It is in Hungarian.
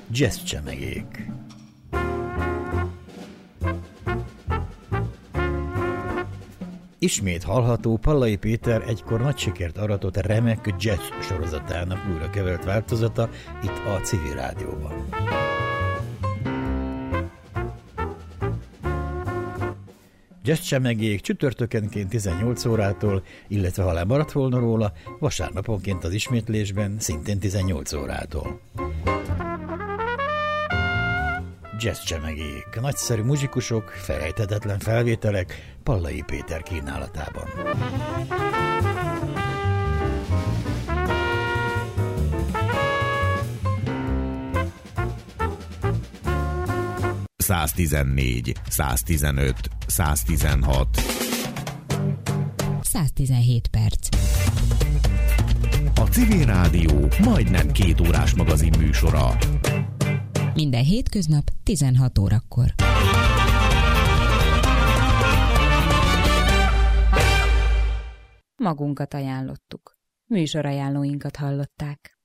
Jazz csemegék. Ismét hallható Pallai Péter egykor nagy sikert aratott remek jazz sorozatának újra kevert változata itt a Civil Rádióban. Jazz csemegék csütörtökenként 18 órától, illetve ha lemaradt volna róla, vasárnaponként az ismétlésben szintén 18 órától. Jazz csemegék, nagyszerű muzsikusok, felejthetetlen felvételek Pallai Péter kínálatában. ...114, 115, 116. 117 perc. A Civil Rádió majdnem 2 órás magazin műsora. Minden hétköznap 16 órakor. Magunkat ajánlottuk. Műsorajánlóinkat hallották.